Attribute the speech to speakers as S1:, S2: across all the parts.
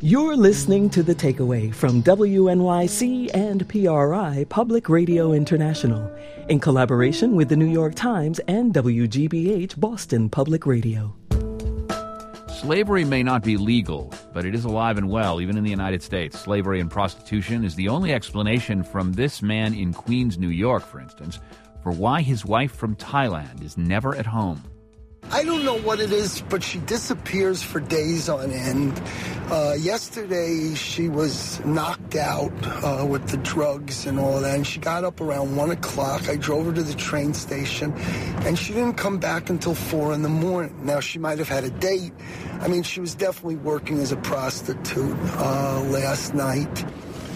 S1: You're listening to The Takeaway from WNYC and PRI Public Radio International in collaboration with the New York Times and WGBH Boston Public Radio.
S2: Slavery may not be legal, but it is alive and well, even in the United States. Slavery and prostitution is the only explanation from this man in Queens, New York, for instance, for why his wife from Thailand is never at home.
S3: I don't know what it is, but she disappears for days on end. Yesterday, she was knocked out with the drugs and all that, and she got up around 1 o'clock. I drove her to the train station, and she didn't come back until 4 in the morning. Now, she might have had a date. I mean, she was definitely working as a prostitute last night.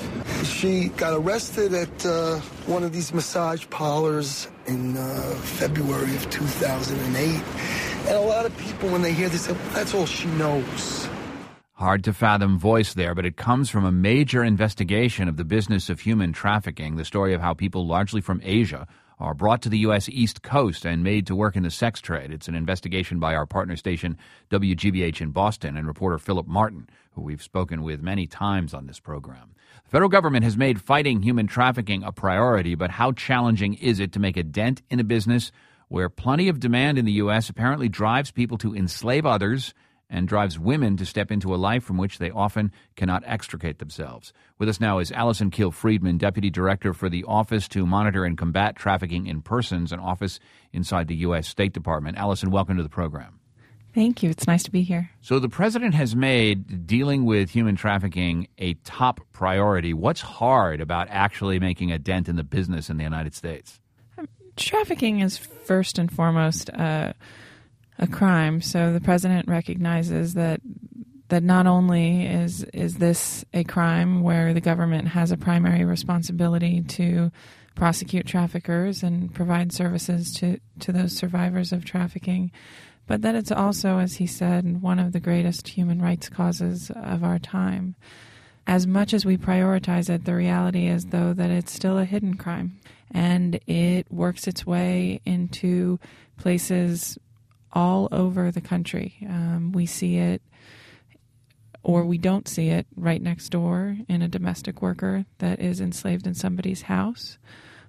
S3: She got arrested at one of these massage parlors in February of 2008. And a lot of people, when they hear this, say, well, that's all she knows.
S2: Hard to fathom voice there, but it comes from a major investigation of the business of human trafficking, the story of how people largely from Asia are brought to the U.S. East Coast and made to work in the sex trade. It's an investigation by our partner station, WGBH in Boston, and reporter Philip Martin, who we've spoken with many times on this program. The federal government has made fighting human trafficking a priority, but how challenging is it to make a dent in a business where plenty of demand in the U.S. apparently drives people to enslave others and drives women to step into a life from which they often cannot extricate themselves? With us now is Allison Kiel-Friedman, Deputy Director for the Office to Monitor and Combat Trafficking in Persons, an office inside the U.S. State Department. Allison, welcome to the program.
S4: Thank you. It's nice to be here.
S2: So the president has made dealing with human trafficking a top priority. What's hard about actually making a dent in the business in the United States?
S4: Trafficking is first and foremost a crime. So the president recognizes that not only is this a crime where the government has a primary responsibility to prosecute traffickers and provide services to those survivors of trafficking, but that it's also, as he said, one of the greatest human rights causes of our time. As much as we prioritize it, the reality is, though, that it's still a hidden crime. And it works its way into places all over the country. We see it, or we don't see it, right next door in a domestic worker that is enslaved in somebody's house,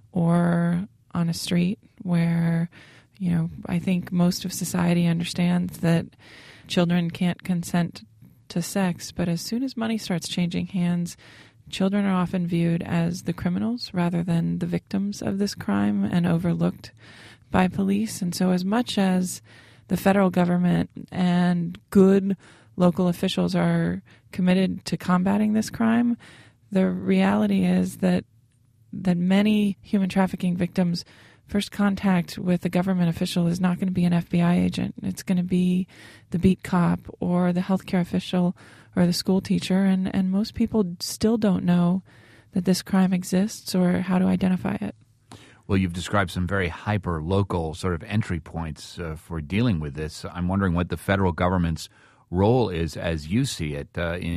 S4: or on a street where, I think most of society understands that children can't consent to sex, but as soon as money starts changing hands, children are often viewed as the criminals rather than the victims of this crime and overlooked by police. And so as much as the federal government and good local officials are committed to combating this crime, the reality is that many human trafficking victims' first contact with a government official is not going to be an FBI agent. It's going to be the beat cop or the healthcare official or the school teacher, and most people still don't know that this crime exists or how to identify it.
S2: Well, you've described some very hyper-local sort of entry points for dealing with this. I'm wondering what the federal government's role is, as you see it,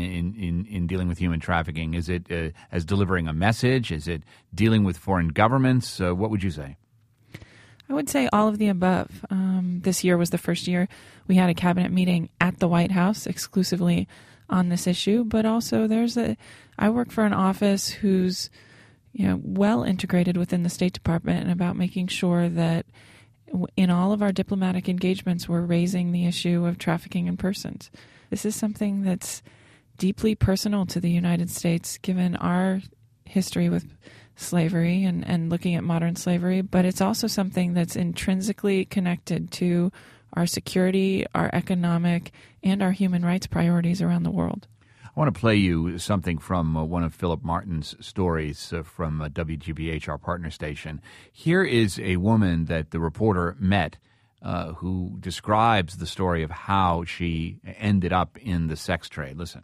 S2: in dealing with human trafficking. Is it as delivering a message? Is it dealing with foreign governments? What would you say?
S4: I would say all of the above. This year was the first year we had a cabinet meeting at the White House exclusively on this issue, but also I work for an office who's well integrated within the State Department and about making sure that in all of our diplomatic engagements we're raising the issue of trafficking in persons. This is something that's deeply personal to the United States given our history with slavery and looking at modern slavery, but it's also something that's intrinsically connected to our security, our economic, and our human rights priorities around the world.
S2: I want to play you something from one of Philip Martin's stories from WGBH, our partner station. Here is a woman that the reporter met who describes the story of how she ended up in the sex trade. Listen.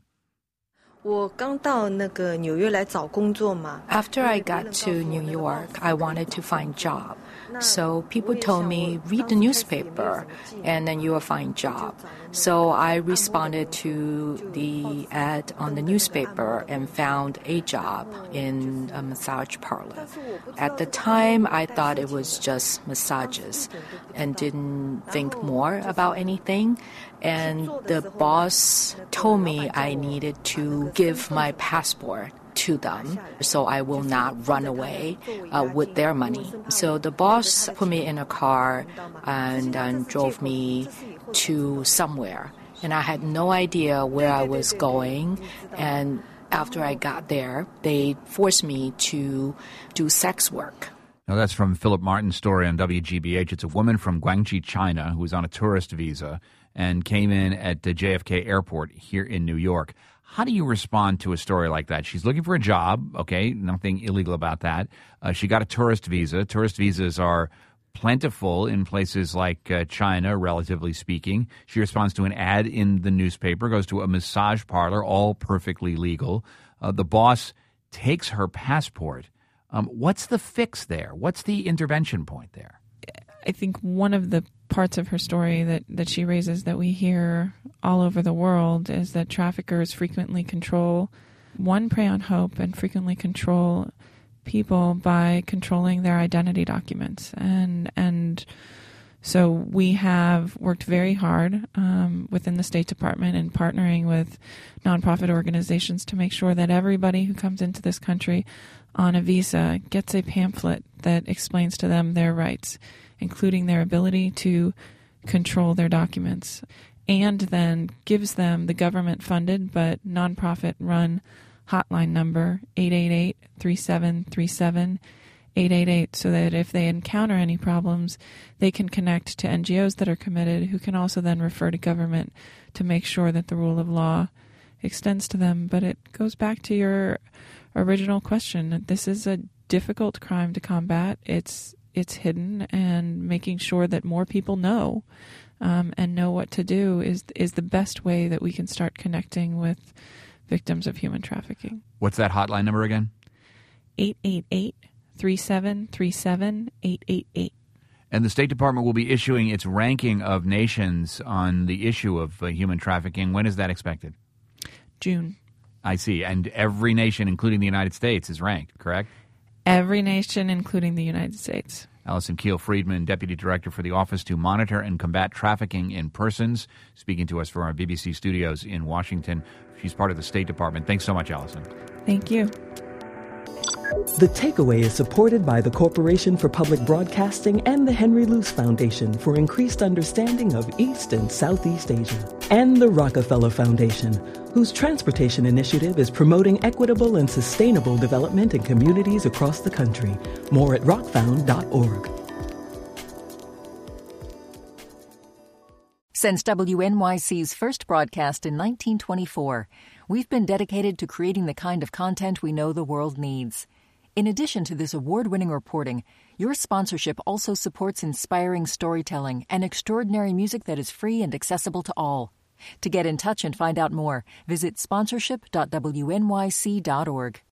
S5: After I got to New York, I wanted to find a job. So people told me, read the newspaper and then you will find a job. So I responded to the ad on the newspaper and found a job in a massage parlor. At the time, I thought it was just massages and didn't think more about anything. And the boss told me I needed to give my passport to them so I will not run away with their money. So the boss put me in a car and drove me to somewhere. And I had no idea where I was going. And after I got there, they forced me to do sex work.
S2: Now, that's from Philip Martin's story on WGBH. It's a woman from Guangxi, China, who was on a tourist visa and came in at the JFK airport here in New York. How do you respond to a story like that? She's looking for a job, okay, nothing illegal about that. She got a tourist visa. Tourist visas are plentiful in places like China, relatively speaking. She responds to an ad in the newspaper, goes to a massage parlor, all perfectly legal. The boss takes her passport. What's the fix there? What's the intervention point there?
S4: I think one of the parts of her story that she raises that we hear all over the world is that traffickers frequently prey on hope and frequently control people by controlling their identity documents. And so we have worked very hard within the State Department and partnering with nonprofit organizations to make sure that everybody who comes into this country on a visa gets a pamphlet that explains to them their rights, including their ability to control their documents, and then gives them the government-funded but nonprofit-run hotline number, 888-3737-888, so that if they encounter any problems, they can connect to NGOs that are committed, who can also then refer to government to make sure that the rule of law extends to them. But it goes back to your original question. This is a difficult crime to combat. It's hidden, and making sure that more people know and know what to do is the best way that we can start connecting with victims of human trafficking.
S2: What's that hotline number again?
S4: 888-3737-888.
S2: And the State Department will be issuing its ranking of nations on the issue of human trafficking. When is that expected?
S4: June.
S2: I see. And every nation, including the United States, is ranked, correct?
S4: Every nation, including the United States.
S2: Allison Keel-Friedman, Deputy Director for the Office to Monitor and Combat Trafficking in Persons, speaking to us from our BBC studios in Washington. She's part of the State Department. Thanks so much, Allison.
S4: Thank you.
S1: The Takeaway is supported by the Corporation for Public Broadcasting and the Henry Luce Foundation for increased understanding of East and Southeast Asia, and the Rockefeller Foundation, whose transportation initiative is promoting equitable and sustainable development in communities across the country. More at rockfound.org.
S6: Since WNYC's first broadcast in 1924, we've been dedicated to creating the kind of content we know the world needs. In addition to this award-winning reporting, your sponsorship also supports inspiring storytelling and extraordinary music that is free and accessible to all. To get in touch and find out more, visit sponsorship.wnyc.org.